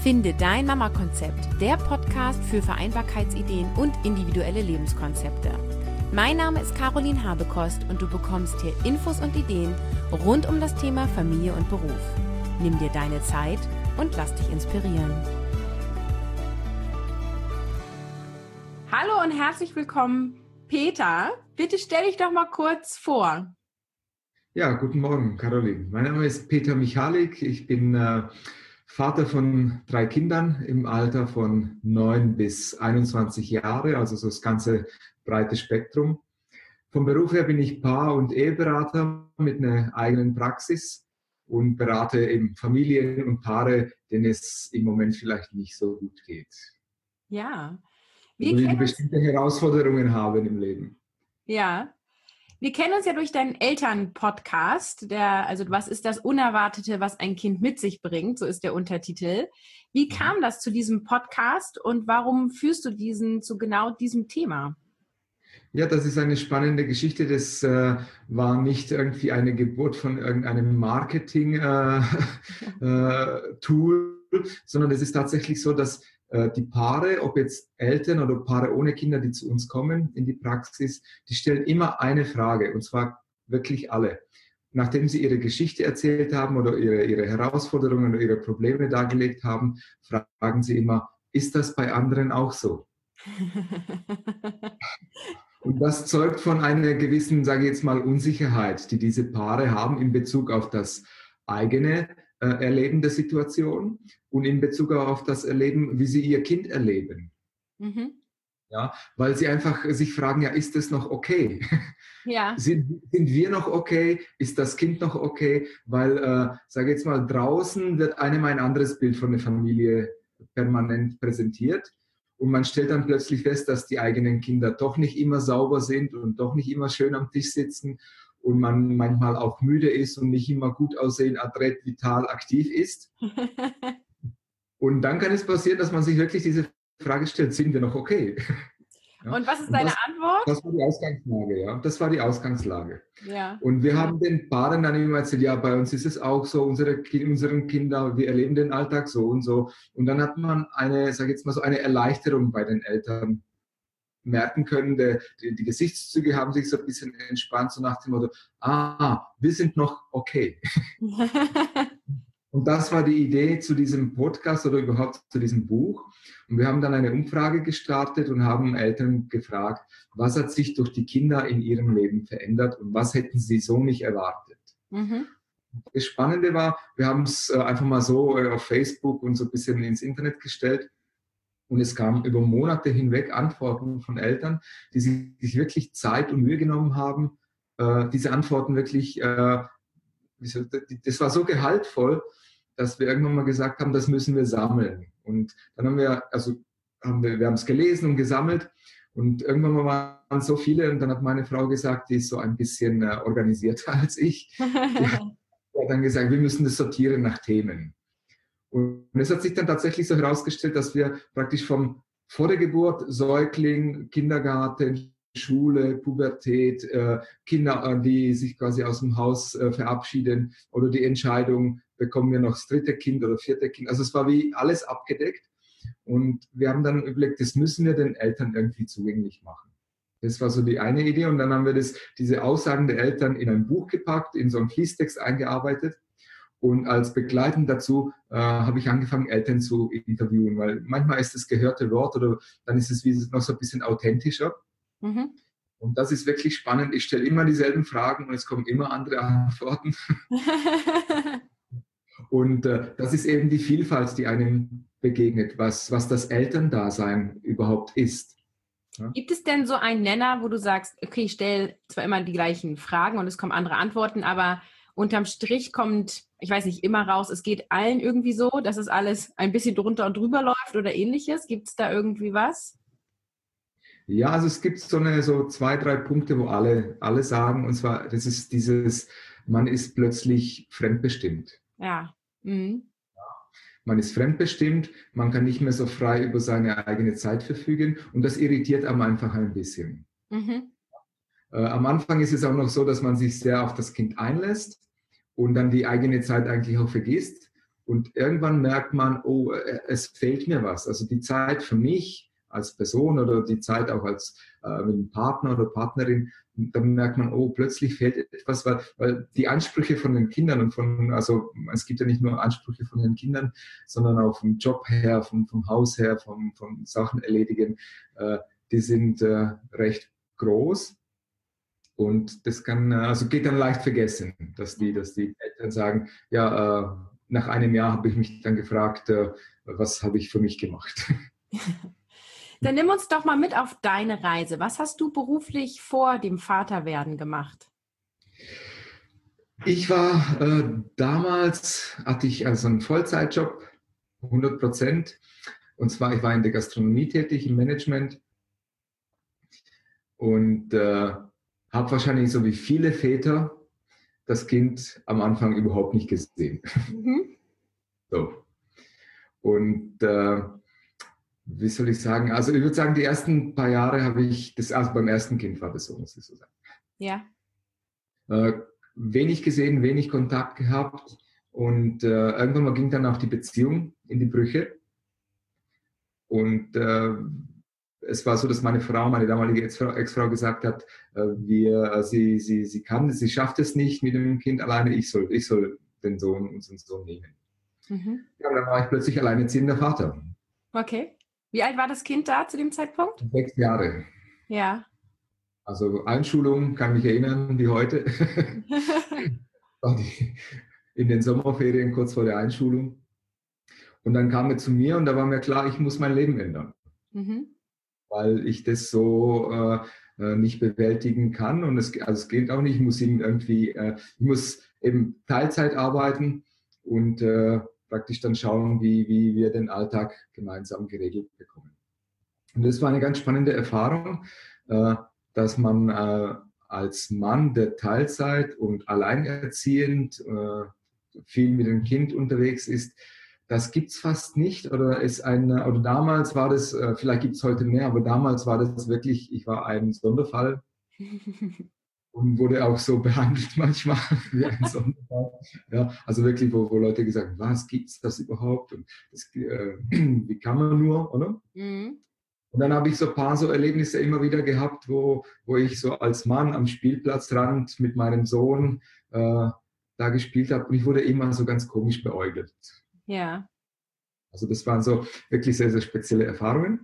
Finde dein Mama-Konzept, der Podcast für Vereinbarkeitsideen und individuelle Lebenskonzepte. Mein Name ist Caroline Habekost und du bekommst hier Infos und Ideen rund um das Thema Familie und Beruf. Nimm dir deine Zeit und lass dich inspirieren. Hallo und herzlich willkommen, Peter. Bitte stell dich doch mal kurz vor. Ja, guten Morgen, Caroline. Mein Name ist Peter Michalik. Ich bin Vater von 3 Kindern im Alter von 9 bis 21 Jahre, also so das ganze breite Spektrum. Vom Beruf her bin ich Paar- und Eheberater mit einer eigenen Praxis und berate eben Familien und Paare, denen es im Moment vielleicht nicht so gut geht. Ja. Die bestimmte Herausforderungen haben im Leben. Ja. Wir kennen uns ja durch deinen Eltern-Podcast, also was ist das Unerwartete, was ein Kind mit sich bringt, so ist der Untertitel. Wie kam das zu diesem Podcast und warum führst du diesen zu genau diesem Thema? Ja, das ist eine spannende Geschichte. Das war nicht irgendwie eine Geburt von irgendeinem Marketing-Tool, sondern es ist tatsächlich so, dass die Paare, ob jetzt Eltern oder Paare ohne Kinder, die zu uns kommen in die Praxis, die stellen immer eine Frage, und zwar wirklich alle. Nachdem sie ihre Geschichte erzählt haben oder ihre Herausforderungen oder ihre Probleme dargelegt haben, fragen sie immer, ist das bei anderen auch so? Und das zeugt von einer gewissen, sage ich jetzt mal, Unsicherheit, die diese Paare haben in Bezug auf das eigene Erleben der Situation und in Bezug auf das Erleben, wie sie ihr Kind erleben. Mhm. Ja, weil sie einfach sich fragen, ja, ist das noch okay? Ja. Sind wir noch okay? Ist das Kind noch okay? Weil, sage ich jetzt mal, draußen wird einem ein anderes Bild von der Familie permanent präsentiert. Und man stellt dann plötzlich fest, dass die eigenen Kinder doch nicht immer sauber sind und doch nicht immer schön am Tisch sitzen und man manchmal auch müde ist und nicht immer gut aussehen, adrett, vital, aktiv ist. Und dann kann es passieren, dass man sich wirklich diese Frage stellt, sind wir noch okay? Ja. Und was ist deine Antwort? Das war die Ausgangslage, ja. Das war die Ausgangslage. Ja. Und wir haben den Paaren dann immer erzählt, ja, bei uns ist es auch so, unseren Kinder, wir erleben den Alltag so und so. Und dann hat man eine Erleichterung bei den Eltern merken können. Die Gesichtszüge haben sich so ein bisschen entspannt, so nach dem Motto, wir sind noch okay. Und das war die Idee zu diesem Podcast oder überhaupt zu diesem Buch. Und wir haben dann eine Umfrage gestartet und haben Eltern gefragt, was hat sich durch die Kinder in ihrem Leben verändert und was hätten sie so nicht erwartet. Mhm. Das Spannende war, wir haben es einfach mal so auf Facebook und so ein bisschen ins Internet gestellt. Und es kamen über Monate hinweg Antworten von Eltern, die sich wirklich Zeit und Mühe genommen haben, diese Antworten wirklich, das war so gehaltvoll, dass wir irgendwann mal gesagt haben, das müssen wir sammeln. Und dann haben wir es gelesen und gesammelt und irgendwann mal waren so viele und dann hat meine Frau gesagt, die ist so ein bisschen organisierter als ich, die hat dann gesagt, wir müssen das sortieren nach Themen. Und es hat sich dann tatsächlich so herausgestellt, dass wir praktisch vor der Geburt, Säugling, Kindergarten, Schule, Pubertät, Kinder, die sich quasi aus dem Haus verabschieden oder die Entscheidung, bekommen wir noch das 3. Kind oder 4. Kind. Also es war wie alles abgedeckt und wir haben dann überlegt, das müssen wir den Eltern irgendwie zugänglich machen. Das war so die eine Idee und dann haben wir diese Aussagen der Eltern in ein Buch gepackt, in so einen Fließtext eingearbeitet. Und als begleitend dazu habe ich angefangen, Eltern zu interviewen, weil manchmal ist das gehörte Wort oder dann ist es wie noch so ein bisschen authentischer. Mhm. Und das ist wirklich spannend. Ich stelle immer dieselben Fragen und es kommen immer andere Antworten. Und das ist eben die Vielfalt, die einem begegnet, was das Elterndasein überhaupt ist. Ja? Gibt es denn so einen Nenner, wo du sagst, okay, ich stelle zwar immer die gleichen Fragen und es kommen andere Antworten, aber unterm Strich kommt, ich weiß nicht, immer raus, es geht allen irgendwie so, dass es alles ein bisschen drunter und drüber läuft oder ähnliches? Gibt es da irgendwie was? Ja, also es gibt so 2, 3 Punkte, wo alle sagen, und zwar, das ist dieses, man ist plötzlich fremdbestimmt. Ja. Mhm. Man ist fremdbestimmt, man kann nicht mehr so frei über seine eigene Zeit verfügen und das irritiert einem einfach ein bisschen. Mhm. Am Anfang ist es auch noch so, dass man sich sehr auf das Kind einlässt und dann die eigene Zeit eigentlich auch vergisst. Und irgendwann merkt man, oh, es fehlt mir was. Also die Zeit für mich als Person oder die Zeit auch als mit einem Partner oder Partnerin, dann merkt man, oh, plötzlich fehlt etwas, weil die Ansprüche von den Kindern also es gibt ja nicht nur Ansprüche von den Kindern, sondern auch vom Job her, vom Haus her, vom Sachen erledigen, die sind recht groß. Und das geht dann leicht vergessen, dass die Eltern sagen, ja, nach einem Jahr habe ich mich dann gefragt, was habe ich für mich gemacht? Dann nimm uns doch mal mit auf deine Reise. Was hast du beruflich vor dem Vaterwerden gemacht? Ich war damals, hatte ich also einen Vollzeitjob, 100%. Und zwar, ich war in der Gastronomie tätig, im Management. Und habe wahrscheinlich so wie viele Väter das Kind am Anfang überhaupt nicht gesehen. Mhm. So. Und wie soll ich sagen? Also ich würde sagen, die ersten paar Jahre habe ich also beim ersten Kind war das so, muss ich so sagen. Ja. Wenig gesehen, wenig Kontakt gehabt und irgendwann mal ging dann auch die Beziehung in die Brüche. Und es war so, dass meine damalige Ex-Frau gesagt hat, sie schafft es nicht mit dem Kind alleine, ich soll unseren Sohn nehmen. Mhm. Ja, dann war ich plötzlich alleinerziehender Vater. Okay. Wie alt war das Kind da zu dem Zeitpunkt? 6 Jahre. Ja. Also Einschulung, kann mich erinnern, wie heute. In den Sommerferien, kurz vor der Einschulung. Und dann kam er zu mir und da war mir klar, ich muss mein Leben ändern. Mhm. Weil ich das so nicht bewältigen kann. Und es geht auch nicht. Ich muss eben Teilzeit arbeiten und praktisch dann schauen, wie wir den Alltag gemeinsam geregelt bekommen. Und das war eine ganz spannende Erfahrung, dass man als Mann, der Teilzeit und alleinerziehend viel mit dem Kind unterwegs ist, das gibt's fast nicht. Oder damals war das, vielleicht gibt's heute mehr, aber damals war das wirklich, ich war ein Sonderfall. Und wurde auch so behandelt manchmal wie ein Sonderfall. Ja, also wirklich, wo Leute gesagt haben, was gibt's das überhaupt? Und wie kann man nur, oder? Mhm. Und dann habe ich so ein paar so Erlebnisse immer wieder gehabt, wo ich so als Mann am Spielplatzrand mit meinem Sohn da gespielt habe und ich wurde immer so ganz komisch beäugelt. Ja. Also das waren so wirklich sehr, sehr spezielle Erfahrungen.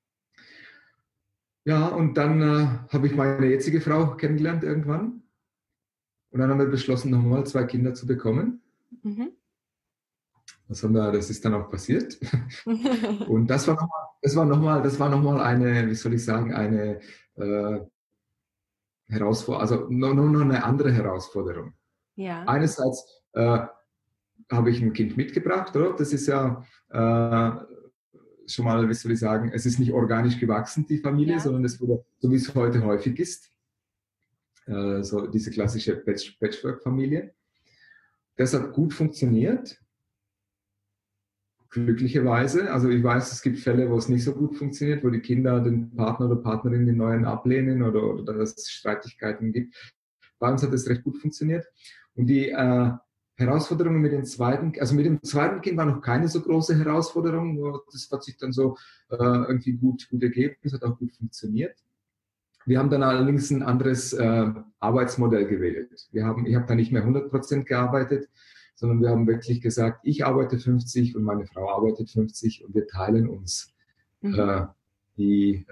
Ja, und dann habe ich meine jetzige Frau kennengelernt irgendwann. Und dann haben wir beschlossen, nochmal 2 Kinder zu bekommen. Mhm. Das ist dann auch passiert. Und das war noch mal eine, wie soll ich sagen, eine Herausforderung, also noch eine andere Herausforderung. Ja. Einerseits habe ich ein Kind mitgebracht, oder? Das ist ja schon mal, wie soll ich sagen, es ist nicht organisch gewachsen, die Familie, sondern es wurde, so wie es heute häufig ist, so diese klassische Patchwork-Familie. Das hat gut funktioniert, glücklicherweise. Also ich weiß, es gibt Fälle, wo es nicht so gut funktioniert, wo die Kinder den Partner oder Partnerin den neuen ablehnen oder dass es Streitigkeiten gibt. Bei uns hat es recht gut funktioniert. Und die Herausforderungen mit dem zweiten Kind war noch keine so große Herausforderung. Das hat sich dann so irgendwie gut ergeben. Das hat auch gut funktioniert. Wir haben dann allerdings ein anderes Arbeitsmodell gewählt. Ich habe da nicht mehr 100% gearbeitet, sondern wir haben wirklich gesagt, ich arbeite 50 und meine Frau arbeitet 50 und wir teilen uns den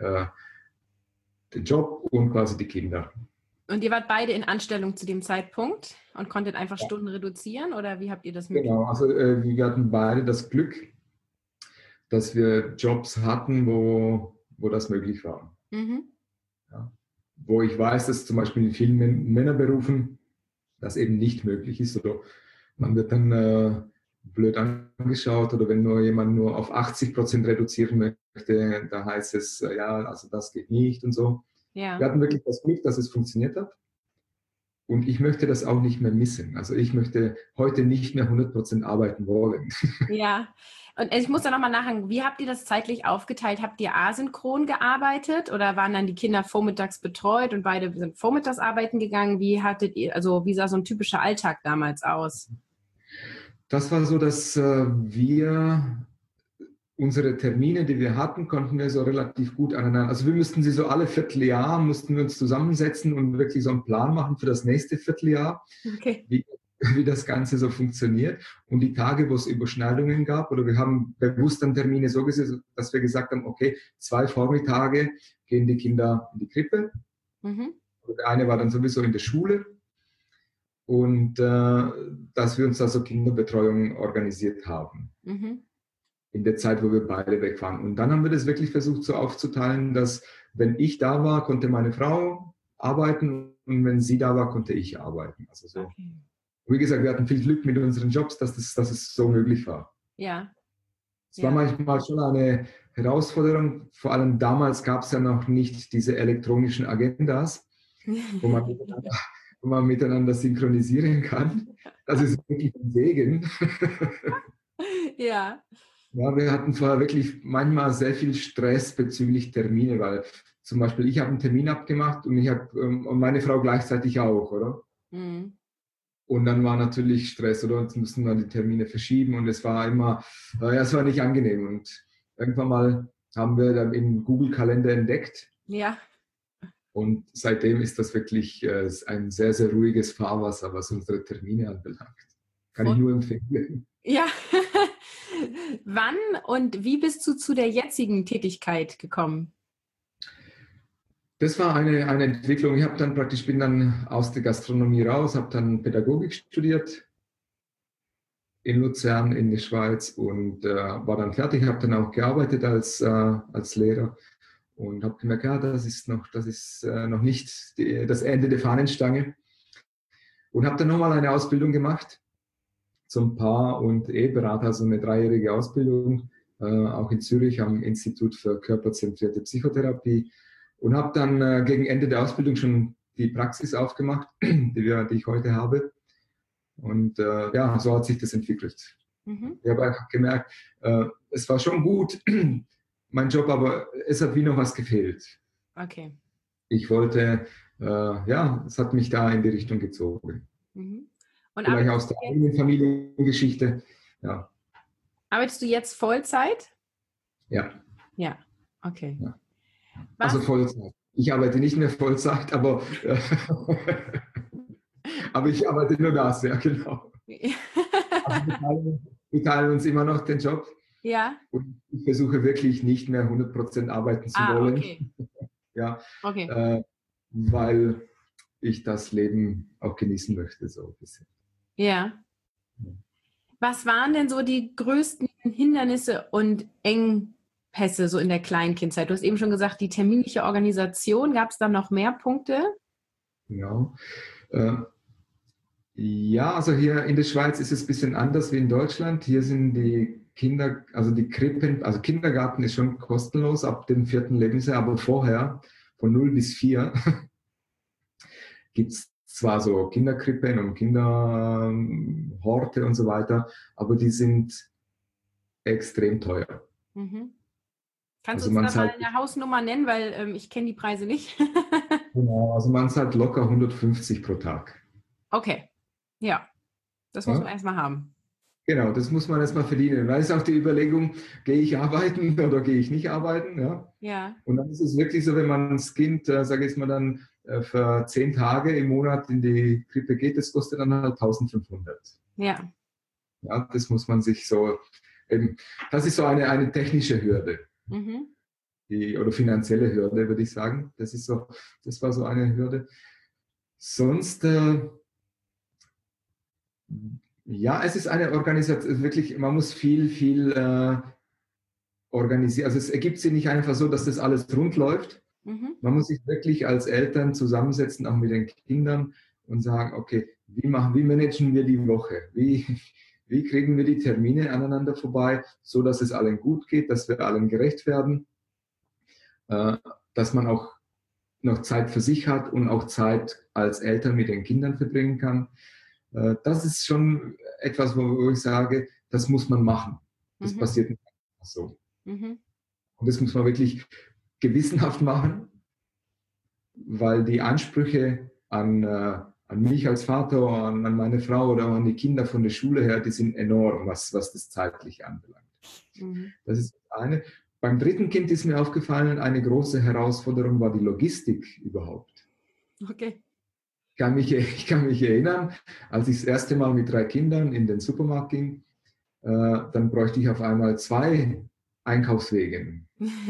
Job und quasi die Kinder. Und ihr wart beide in Anstellung zu dem Zeitpunkt und konntet einfach Stunden reduzieren oder wie habt ihr das mitgemacht? Genau, also wir hatten beide das Glück, dass wir Jobs hatten, wo das möglich war. Mhm. Ja. Wo ich weiß, dass zum Beispiel in vielen Männerberufen das eben nicht möglich ist oder man wird dann blöd angeschaut oder wenn nur jemand nur auf 80% reduzieren möchte, da heißt es, also das geht nicht und so. Ja. Wir hatten wirklich das Glück, dass es funktioniert hat. Und ich möchte das auch nicht mehr missen. Also ich möchte heute nicht mehr 100% arbeiten wollen. Ja, und ich muss da nochmal nachhaken, wie habt ihr das zeitlich aufgeteilt? Habt ihr asynchron gearbeitet oder waren dann die Kinder vormittags betreut und beide sind vormittags arbeiten gegangen? Wie sah so ein typischer Alltag damals aus? Das war so, dass wir unsere Termine, die wir hatten, konnten wir so relativ gut aneinander. Also wir mussten sie so alle Vierteljahr, mussten wir uns zusammensetzen und wirklich so einen Plan machen für das nächste Vierteljahr, Okay. wie das Ganze so funktioniert. Und die Tage, wo es Überschneidungen gab, oder wir haben bewusst dann Termine so gesehen, dass wir gesagt haben, okay, 2 Vormittage gehen die Kinder in die Krippe. Mhm. Der eine war dann sowieso in der Schule. Und dass wir uns also Kinderbetreuung organisiert haben. Mhm. In der Zeit, wo wir beide weg waren. Und dann haben wir das wirklich versucht so aufzuteilen, dass wenn ich da war, konnte meine Frau arbeiten und wenn sie da war, konnte ich arbeiten. Also so. Okay. Wie gesagt, wir hatten viel Glück mit unseren Jobs, dass es so möglich war. Ja. Es war manchmal schon eine Herausforderung. Vor allem damals gab es ja noch nicht diese elektronischen Agendas, wo man miteinander synchronisieren kann. Das ist wirklich ein Segen. Ja. Ja, wir hatten vorher wirklich manchmal sehr viel Stress bezüglich Termine, weil zum Beispiel ich habe einen Termin abgemacht und meine Frau gleichzeitig auch, oder? Mhm. Und dann war natürlich Stress, oder? Jetzt mussten wir die Termine verschieben und es war immer, es war nicht angenehm. Und irgendwann mal haben wir dann in Google Kalender entdeckt. Ja. Und seitdem ist das wirklich ein sehr, sehr ruhiges Fahrwasser, was unsere Termine anbelangt. Kann ich nur empfehlen. Ja. Wann und wie bist du zu der jetzigen Tätigkeit gekommen? Das war eine Entwicklung. Bin dann aus der Gastronomie raus, habe dann Pädagogik studiert in Luzern in der Schweiz und war dann fertig, habe dann auch gearbeitet als Lehrer und habe gemerkt, ja, das ist noch nicht das Ende der Fahnenstange und habe dann nochmal eine Ausbildung gemacht zum Paar- und Eheberater, also eine 3-jährige Ausbildung, auch in Zürich am Institut für körperzentrierte Psychotherapie und habe dann gegen Ende der Ausbildung schon die Praxis aufgemacht, die ich heute habe. Und so hat sich das entwickelt. Mhm. Ich habe einfach gemerkt, es war schon gut, mein Job, aber es hat wie noch was gefehlt. Okay. Ich wollte, es hat mich da in die Richtung gezogen. Mhm. Und vielleicht aus der eigenen Familiengeschichte. Ja. Arbeitest du jetzt Vollzeit? Ja. Ja, okay. Ja. Also Vollzeit. Ich arbeite nicht mehr Vollzeit, aber ich arbeite nur das, ja, genau. Also wir teilen uns immer noch den Job. Ja. Und ich versuche wirklich nicht mehr 100% arbeiten zu wollen. Okay. Ja. Okay. Weil ich das Leben auch genießen möchte, so ein bisschen. Ja. Was waren denn so die größten Hindernisse und Engpässe so in der Kleinkindszeit? Du hast eben schon gesagt, die terminliche Organisation. Gab es da noch mehr Punkte? Genau. Ja, also hier in der Schweiz ist es ein bisschen anders wie in Deutschland. Hier sind die Kinder, also die Krippen, also Kindergarten ist schon kostenlos ab dem 4. Lebensjahr, aber vorher, von 0 bis 4, gibt es zwar so Kinderkrippen und Kinderhorte und so weiter, aber die sind extrem teuer. Mhm. Kannst du uns da mal eine Hausnummer nennen, weil ich kenne die Preise nicht. Genau, also man zahlt locker 150 pro Tag. Okay, ja, das muss man erstmal haben. Genau, das muss man erstmal verdienen. Da ist auch die Überlegung, gehe ich arbeiten oder gehe ich nicht arbeiten? Ja. Ja. Und dann ist es wirklich so, wenn man das Kind, sage ich mal, dann für 10 Tage im Monat in die Krippe geht, das kostet dann halt 1500. Ja. Ja, das muss man sich so, eben, das ist so eine technische Hürde. Mhm. Oder finanzielle Hürde, würde ich sagen. Das war so eine Hürde. Sonst, ja, es ist eine Organisation, wirklich, man muss viel organisieren. Also es ergibt sich nicht einfach so, dass das alles rund läuft. Mhm. Man muss sich wirklich als Eltern zusammensetzen, auch mit den Kindern und sagen, okay, wie managen wir die Woche? Wie kriegen wir die Termine aneinander vorbei, so dass es allen gut geht, dass wir allen gerecht werden, dass man auch noch Zeit für sich hat und auch Zeit als Eltern mit den Kindern verbringen kann. Das ist schon etwas, wo ich sage, das muss man machen. Das passiert nicht einfach so. Mhm. Und das muss man wirklich gewissenhaft machen, weil die Ansprüche an an mich als Vater, an meine Frau oder an die Kinder von der Schule her, die sind enorm, was das Zeitliche anbelangt. Mhm. Das ist das eine. Beim dritten Kind ist mir aufgefallen, eine große Herausforderung war die Logistik überhaupt. Okay. Ich kann mich erinnern, als ich das erste Mal mit 3 Kindern in den Supermarkt ging, dann bräuchte ich auf einmal 2 Einkaufswegen.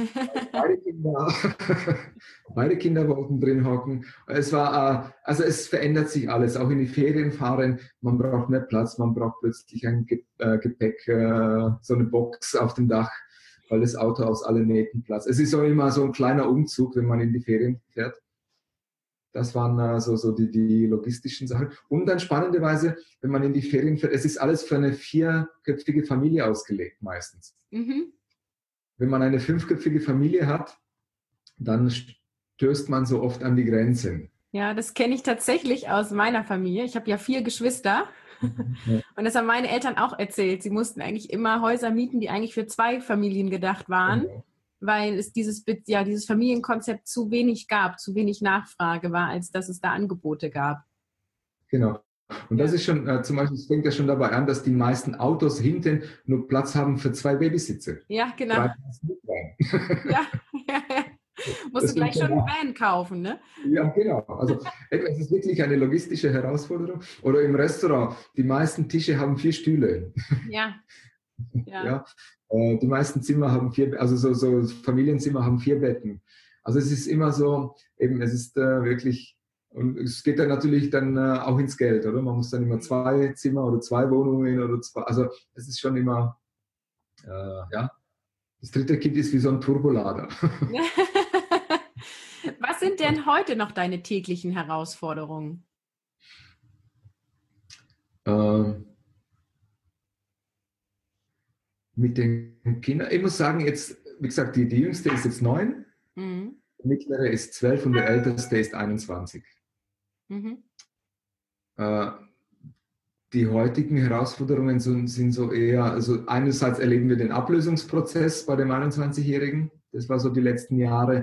Beide Kinder wollten drin hocken. Es war, also es verändert sich alles, auch in die Ferien fahren. Man braucht mehr Platz, man braucht plötzlich ein Gepäck, so eine Box auf dem Dach, weil das Auto aus allen Nähten Platz. Es ist auch immer so ein kleiner Umzug, wenn man in die Ferien fährt. Das waren so die logistischen Sachen. Und dann spannenderweise, wenn man in die Ferien fährt, es ist alles für eine 4-köpfige Familie ausgelegt meistens. Mhm. Wenn man eine 5-köpfige Familie hat, dann stößt man so oft an die Grenzen. Ja, das kenne ich tatsächlich aus meiner Familie. Ich habe ja 4 Geschwister. Ja. Und das haben meine Eltern auch erzählt. Sie mussten eigentlich immer Häuser mieten, die eigentlich für 2 Familien gedacht waren. Genau. Weil es dieses Familienkonzept zu wenig gab, zu wenig Nachfrage war, als dass es da Angebote gab. Genau. Und das ist schon, zum Beispiel, es fängt ja schon dabei an, dass die meisten Autos hinten nur Platz haben für 2 Babysitze. Ja, genau. Ja. Musst du gleich schon einen Van kaufen, ne? Ja, genau. Also es ist wirklich eine logistische Herausforderung. Oder im Restaurant, die meisten Tische haben 4 Stühle. Ja. Ja. Die meisten Zimmer haben 4, also so Familienzimmer haben 4 Betten. Also es ist immer so, eben es ist wirklich, und es geht dann natürlich dann auch ins Geld, oder? Man muss dann immer 2 Zimmer oder 2 Wohnungen oder 2, also es ist schon immer, ja, das dritte Kind ist wie so ein Turbolader. Was sind denn heute noch deine täglichen Herausforderungen? Mit den Kindern, ich muss sagen, jetzt, wie gesagt, die Jüngste ist jetzt 9, die Mittlere ist 12 und der Älteste ist 21. Mhm. Die heutigen Herausforderungen sind so eher, also einerseits erleben wir den Ablösungsprozess bei dem 21-Jährigen, das war so die letzten Jahre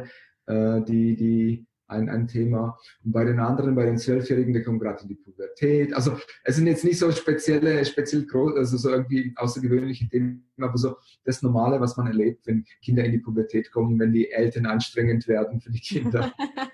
ein Thema. Und bei den anderen, bei den 12-Jährigen, der kommt gerade in die Pubertät. Also es sind jetzt nicht so speziell groß, also so irgendwie außergewöhnliche Themen, aber so das Normale, was man erlebt, wenn Kinder in die Pubertät kommen, wenn die Eltern anstrengend werden für die Kinder.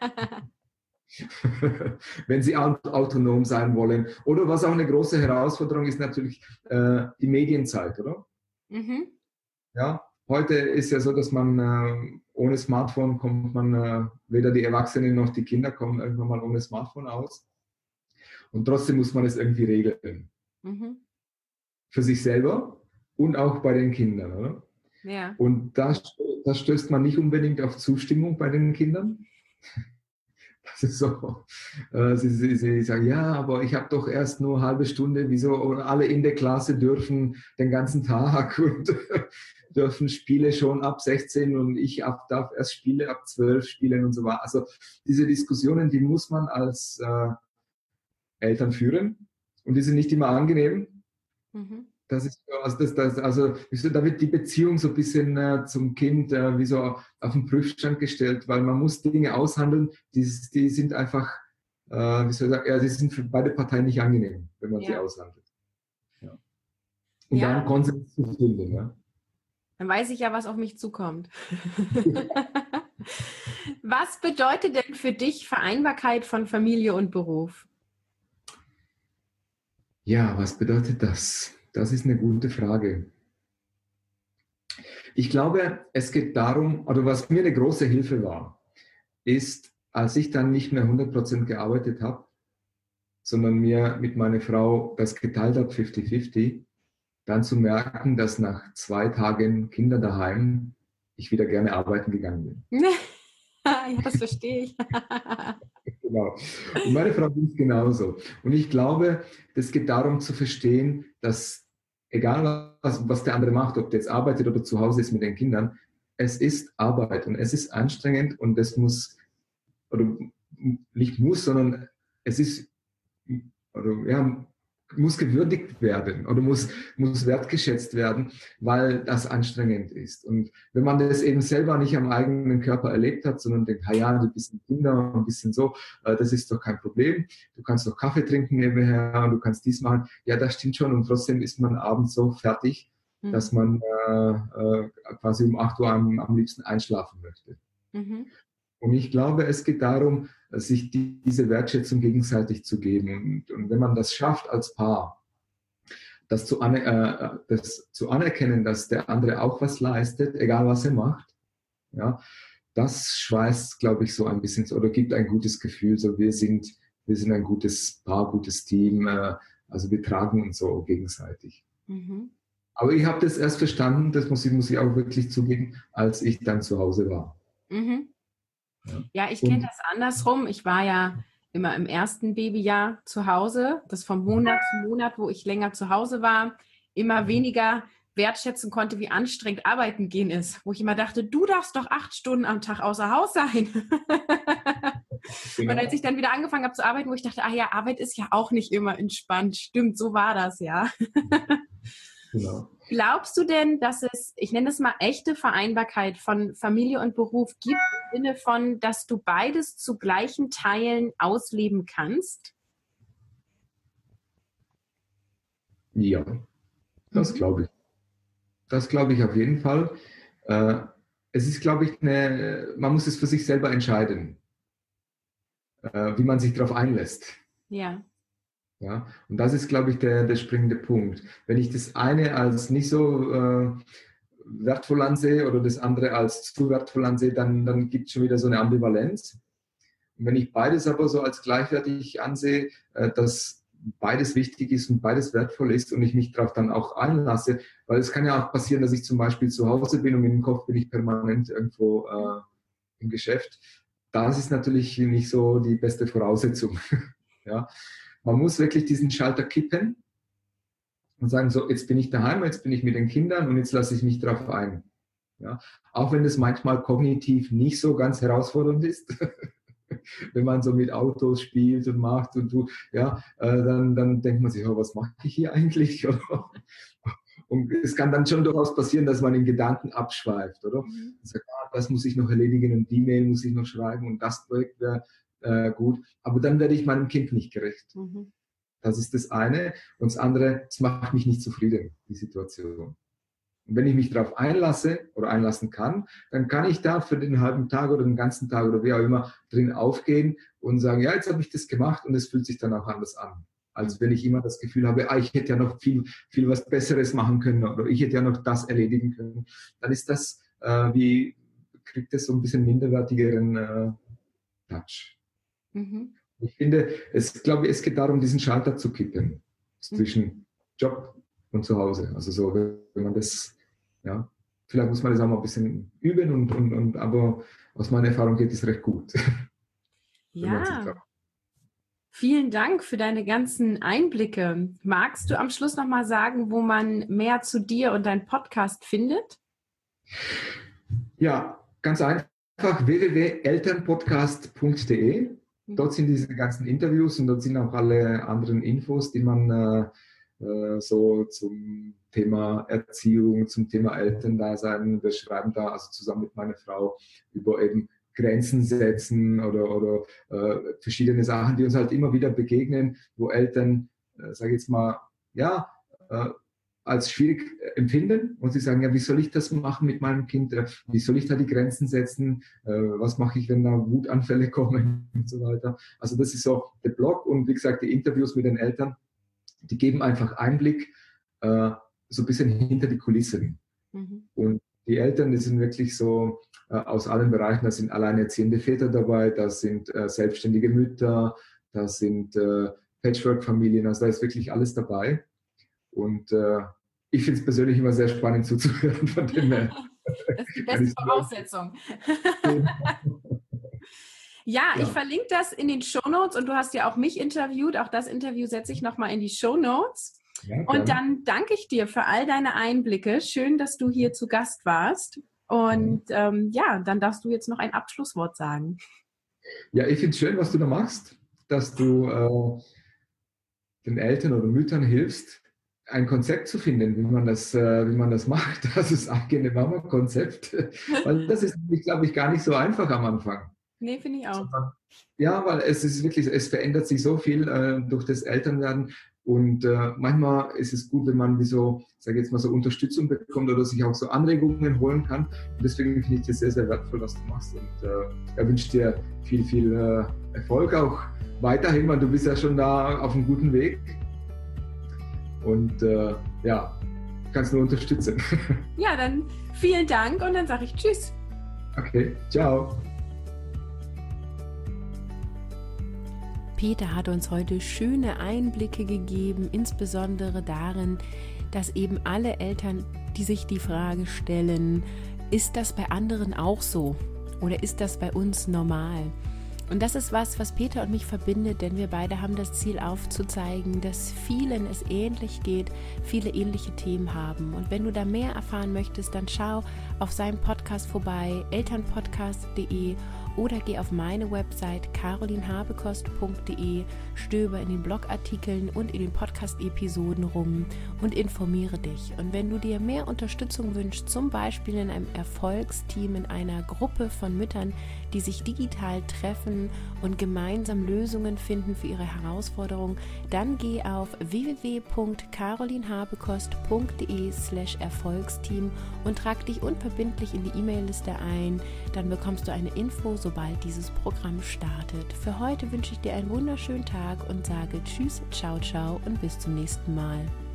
Wenn sie autonom sein wollen. Oder was auch eine große Herausforderung ist, natürlich die Medienzeit, oder? Mhm. Ja, heute ist ja so, dass man ohne Smartphone kommt man, weder die Erwachsenen noch die Kinder kommen irgendwann mal ohne Smartphone aus. Und trotzdem muss man es irgendwie regeln. Mhm. Für sich selber und auch bei den Kindern, oder? Ja. Und da stößt man nicht unbedingt auf Zustimmung bei den Kindern. Das ist so, sie sagen, ja, aber ich habe doch erst nur eine halbe Stunde, wieso? Und alle in der Klasse dürfen den ganzen Tag und dürfen Spiele schon ab 16 und ich darf erst Spiele ab 12 spielen und so weiter. Also diese Diskussionen, die muss man als Eltern führen und die sind nicht immer angenehm. Mhm. Das ist, da wird die Beziehung so ein bisschen zum Kind wie so auf den Prüfstand gestellt, weil man muss Dinge aushandeln, die sind einfach, die sind für beide Parteien nicht angenehm, wenn man sie aushandelt. Ja. Und dann Konsens zu finden. Ja. Dann weiß ich ja, was auf mich zukommt. Was bedeutet denn für dich Vereinbarkeit von Familie und Beruf? Ja, was bedeutet das? Das ist eine gute Frage. Ich glaube, es geht darum, oder was mir eine große Hilfe war, ist, als ich dann nicht mehr 100% gearbeitet habe, sondern mir mit meiner Frau das geteilt habe, 50-50, dann zu merken, dass nach 2 Tagen Kinder daheim ich wieder gerne arbeiten gegangen bin. Ja, das verstehe ich. Genau. Und meine Frau ist genauso. Und ich glaube, das geht darum zu verstehen, dass egal was der andere macht, ob der jetzt arbeitet oder zu Hause ist mit den Kindern, es ist Arbeit und es ist anstrengend und es muss, oder nicht muss, sondern es ist, oder ja, muss gewürdigt werden oder muss wertgeschätzt werden, weil das anstrengend ist. Und wenn man das eben selber nicht am eigenen Körper erlebt hat, sondern denkt, ja, du bist ein Kinder, ein bisschen so, das ist doch kein Problem. Du kannst doch Kaffee trinken nebenher und du kannst dies machen. Ja, das stimmt schon. Und trotzdem ist man abends so fertig, dass man quasi um 8 Uhr am liebsten einschlafen möchte. Mhm. Und ich glaube, es geht darum, sich diese Wertschätzung gegenseitig zu geben. Und wenn man das schafft als Paar, das zu anerkennen, dass der andere auch was leistet, egal was er macht, ja, das schweißt, glaube ich, so ein bisschen oder gibt ein gutes Gefühl. So, wir sind ein gutes Paar, gutes Team. Also wir tragen uns so gegenseitig. Mhm. Aber ich habe das erst verstanden, das muss ich auch wirklich zugeben, als ich dann zu Hause war. Mhm. Ja, ich kenne das andersrum. Ich war ja immer im ersten Babyjahr zu Hause, das vom Monat zu Monat, wo ich länger zu Hause war, immer weniger wertschätzen konnte, wie anstrengend arbeiten gehen ist. Wo ich immer dachte, du darfst doch 8 Stunden am Tag außer Haus sein. Genau. Und als ich dann wieder angefangen habe zu arbeiten, wo ich dachte, Arbeit ist ja auch nicht immer entspannt. Stimmt, so war das, ja. Genau. Glaubst du denn, dass es, ich nenne es mal, echte Vereinbarkeit von Familie und Beruf gibt, im Sinne von, dass du beides zu gleichen Teilen ausleben kannst? Ja, das glaube ich. Das glaube ich auf jeden Fall. Es ist, glaube ich, man muss es für sich selber entscheiden, wie man sich darauf einlässt. Ja. Ja, und das ist, glaube ich, der springende Punkt. Wenn ich das eine als nicht so wertvoll ansehe oder das andere als zu wertvoll ansehe, dann gibt es schon wieder so eine Ambivalenz. Und wenn ich beides aber so als gleichwertig ansehe, dass beides wichtig ist und beides wertvoll ist und ich mich darauf dann auch einlasse, weil es kann ja auch passieren, dass ich zum Beispiel zu Hause bin und im Kopf bin ich permanent irgendwo im Geschäft. Das ist natürlich nicht so die beste Voraussetzung. Ja. Man muss wirklich diesen Schalter kippen und sagen, so, jetzt bin ich daheim, jetzt bin ich mit den Kindern und jetzt lasse ich mich darauf ein. Ja? Auch wenn es manchmal kognitiv nicht so ganz herausfordernd ist, wenn man so mit Autos spielt und macht und dann denkt man sich, oh, was mache ich hier eigentlich? Und es kann dann schon durchaus passieren, dass man in Gedanken abschweift, oder? Und sagt, das muss ich noch erledigen und die Mail muss ich noch schreiben und das Projekt wäre gut, aber dann werde ich meinem Kind nicht gerecht. Mhm. Das ist das eine. Und das andere, es macht mich nicht zufrieden, die Situation. Und wenn ich mich darauf einlasse oder einlassen kann, dann kann ich da für den halben Tag oder den ganzen Tag oder wie auch immer drin aufgehen und sagen, ja, jetzt habe ich das gemacht und es fühlt sich dann auch anders an. Als wenn ich immer das Gefühl habe, ich hätte ja noch viel was Besseres machen können oder ich hätte ja noch das erledigen können. Dann ist das, kriegt das so ein bisschen minderwertigeren Touch. Mhm. Ich finde, es geht darum, diesen Schalter zu kippen zwischen Job und zu Hause. Also so, wenn man das, ja, vielleicht muss man das auch mal ein bisschen üben aber aus meiner Erfahrung geht es recht gut. Ja. Vielen Dank für deine ganzen Einblicke. Magst du am Schluss noch mal sagen, wo man mehr zu dir und deinem Podcast findet? Ja, ganz einfach www.elternpodcast.de. Dort sind diese ganzen Interviews und dort sind auch alle anderen Infos, die man so zum Thema Erziehung, zum Thema Elterndasein, wir schreiben da also zusammen mit meiner Frau über eben Grenzen setzen oder verschiedene Sachen, die uns halt immer wieder begegnen, wo Eltern, sage ich jetzt mal, als schwierig empfinden und sie sagen, ja, wie soll ich das machen mit meinem Kind? Wie soll ich da die Grenzen setzen? Was mache ich, wenn da Wutanfälle kommen und so weiter? Also das ist so der Blog und wie gesagt, die Interviews mit den Eltern, die geben einfach Einblick so ein bisschen hinter die Kulissen. Mhm. Und die Eltern, die sind wirklich so aus allen Bereichen, da sind alleinerziehende Väter dabei, da sind selbstständige Mütter, da sind Patchwork-Familien, also da ist wirklich alles dabei. Und ich finde es persönlich immer sehr spannend zuzuhören von dem. Das ist die beste Voraussetzung. Ja, ich verlinke das in den Shownotes und du hast ja auch mich interviewt. Auch das Interview setze ich nochmal in die Shownotes. Ja, und dann danke ich dir für all deine Einblicke. Schön, dass du hier zu Gast warst. Und dann darfst du jetzt noch ein Abschlusswort sagen. Ja, ich finde es schön, was du da machst, dass du den Eltern oder Müttern hilfst, ein Konzept zu finden, wie man das macht, das eigene Mama-Konzept. Weil das ist, glaube ich, gar nicht so einfach am Anfang. Nee, finde ich auch. Ja, weil es ist wirklich, es verändert sich so viel durch das Elternwerden. Und manchmal ist es gut, wenn man sage jetzt mal so Unterstützung bekommt oder sich auch so Anregungen holen kann. Und deswegen finde ich das sehr, sehr wertvoll, was du machst. Und ich wünsche dir viel, viel Erfolg auch weiterhin, weil du bist ja schon da auf einem guten Weg. Und kannst nur unterstützen. Ja, dann vielen Dank und dann sage ich Tschüss. Okay, ciao. Peter hat uns heute schöne Einblicke gegeben, insbesondere darin, dass eben alle Eltern, die sich die Frage stellen, ist das bei anderen auch so oder ist das bei uns normal? Und das ist was Peter und mich verbindet, denn wir beide haben das Ziel aufzuzeigen, dass vielen es ähnlich geht, viele ähnliche Themen haben. Und wenn du da mehr erfahren möchtest, dann schau auf seinem Podcast vorbei, elternpodcast.de, oder geh auf meine Website carolinhabekost.de, stöber in den Blogartikeln und in den Podcast-Episoden rum und informiere dich. Und wenn du dir mehr Unterstützung wünschst, zum Beispiel in einem Erfolgsteam, in einer Gruppe von Müttern, die sich digital treffen und gemeinsam Lösungen finden für ihre Herausforderungen, dann geh auf www.carolinhabekost.de/Erfolgsteam und trag dich unverbindlich in die E-Mail-Liste ein. Dann bekommst du eine Info, sobald dieses Programm startet. Für heute wünsche ich dir einen wunderschönen Tag und sage Tschüss, ciao, ciao und bis zum nächsten Mal.